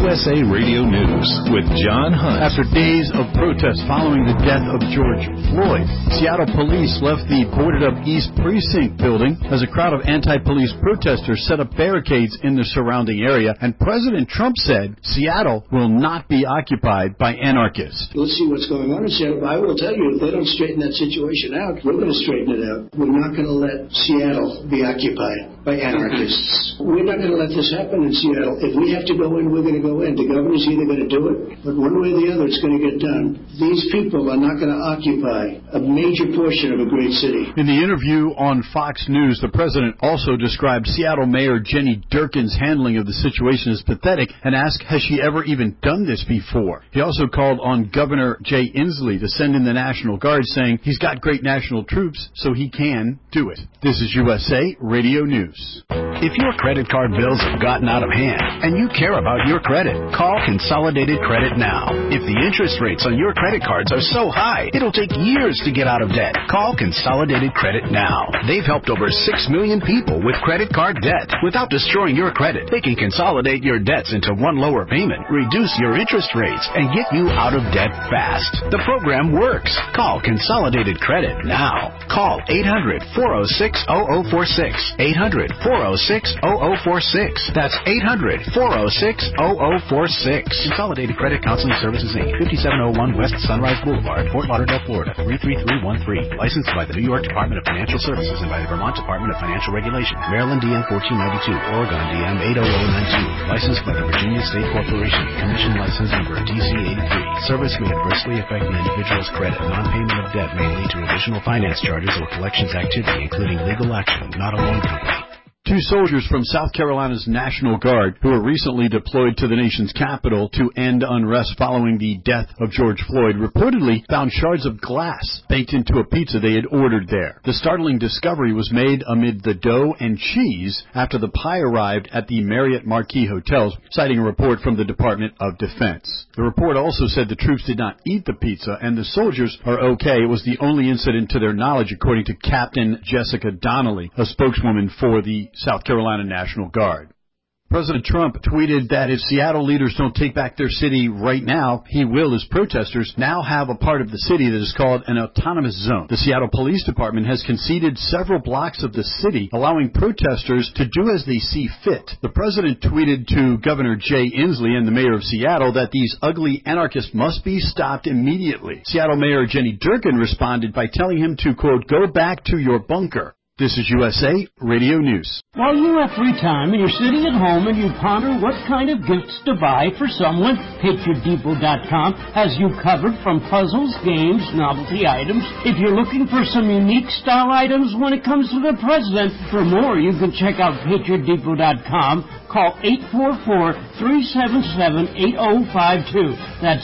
USA Radio News with John Hunt. After days of protests following the death of George Floyd, Seattle police left the boarded-up East Precinct building as a crowd of anti-police protesters set up barricades in the surrounding area, and President Trump said Seattle will not be occupied by anarchists. Let's see what's going on in Seattle. I will tell you, if they don't straighten that situation out, we're going to straighten it out. We're not going to let Seattle be occupied by anarchists. We're not going to let this happen in Seattle. If we have to go in, we're going to go in. The governor's either going to do it, but one way or the other, it's going to get done. These people are not going to occupy a major portion of a great city. In the interview on Fox News, the president also described Seattle Mayor Jenny Durkan's handling of the situation as pathetic and asked, has she ever even done this before? He also called on Governor Jay Inslee to send in the National Guard, saying he's got great national troops, so he can do it. This is USA Radio News. If your credit card bills have gotten out of hand and you care about your credit, call Consolidated Credit now. If the interest rates on your credit cards are so high, it'll take years to get out of debt. Call Consolidated Credit now. They've helped over 6 million people with credit card debt. Without destroying your credit, they can consolidate your debts into one lower payment, reduce your interest rates, and get you out of debt fast. The program works. Call Consolidated Credit now. Call 800-406-0046. 800-406-0046. That's 800-406-0046. Consolidated Credit Counseling Services, Inc., 5701 West Sunrise Boulevard, Fort Lauderdale, Florida, 33313. Licensed by the New York Department of Financial Services and by the Vermont Department of Financial Regulation. Maryland DM 1492. Oregon DM 80092. Licensed by the Virginia State Corporation. Commission license number DC83. Service may adversely affect the individual's credit. Non-payment of debt may lead to additional finance charges or collections activity, including legal action, not a loan company. 2 soldiers from South Carolina's National Guard, who were recently deployed to the nation's capital to end unrest following the death of George Floyd, reportedly found shards of glass baked into a pizza they had ordered there. The startling discovery was made amid the dough and cheese after the pie arrived at the Marriott Marquis Hotels, citing a report from the Department of Defense. The report also said the troops did not eat the pizza, and the soldiers are okay. It was the only incident to their knowledge, according to Captain Jessica Donnelly, a spokeswoman for the South Carolina National Guard. President Trump tweeted that if Seattle leaders don't take back their city right now, he will, as protesters now have a part of the city that is called an autonomous zone. The Seattle Police Department has conceded several blocks of the city, allowing protesters to do as they see fit. The president tweeted to Governor Jay Inslee and the mayor of Seattle that these ugly anarchists must be stopped immediately. Seattle Mayor Jenny Durkan responded by telling him to, quote, go back to your bunker. This is USA Radio News. While you have free time and you're sitting at home and you ponder what kind of gifts to buy for someone, PatriotDepot.com has you covered from puzzles, games, novelty items. If you're looking for some unique style items when it comes to the president, for more you can check out PatriotDepot.com. Call 844-377-8052. That's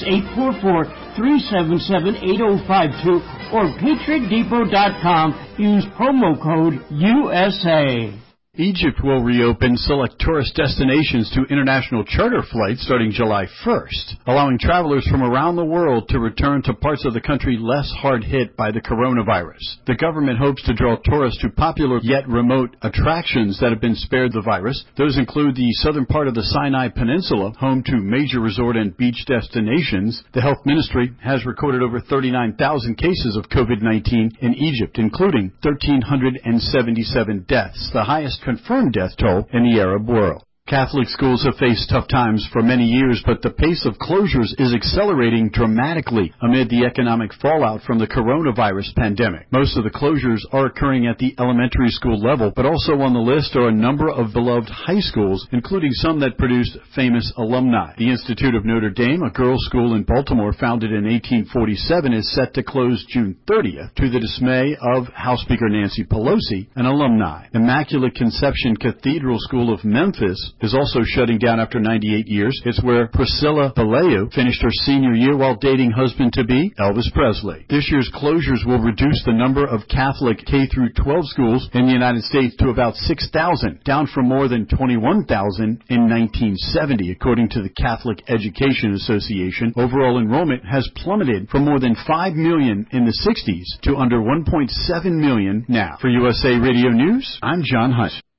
844-377-8052 or PatriotDepot.com. Use promo code USA. Egypt will reopen select tourist destinations to international charter flights starting July 1st, allowing travelers from around the world to return to parts of the country less hard hit by the coronavirus. The government hopes to draw tourists to popular yet remote attractions that have been spared the virus. Those include the southern part of the Sinai Peninsula, home to major resort and beach destinations. The health ministry has recorded over 39,000 cases of COVID-19 in Egypt, including 1,377 deaths, the highest confirmed death toll in the Arab world. Catholic schools have faced tough times for many years, but the pace of closures is accelerating dramatically amid the economic fallout from the coronavirus pandemic. Most of the closures are occurring at the elementary school level, but also on the list are a number of beloved high schools, including some that produced famous alumni. The Institute of Notre Dame, a girls' school in Baltimore founded in 1847, is set to close June 30th to the dismay of House Speaker Nancy Pelosi and alumni. Immaculate Conception Cathedral School of Memphis is also shutting down after 98 years. It's where Priscilla Vallejo finished her senior year while dating husband-to-be Elvis Presley. This year's closures will reduce the number of Catholic K-12 schools in the United States to about 6,000, down from more than 21,000 in 1970, according to the Catholic Education Association. Overall enrollment has plummeted from more than 5 million in the 60s to under 1.7 million now. For USA Radio News, I'm John Hunt.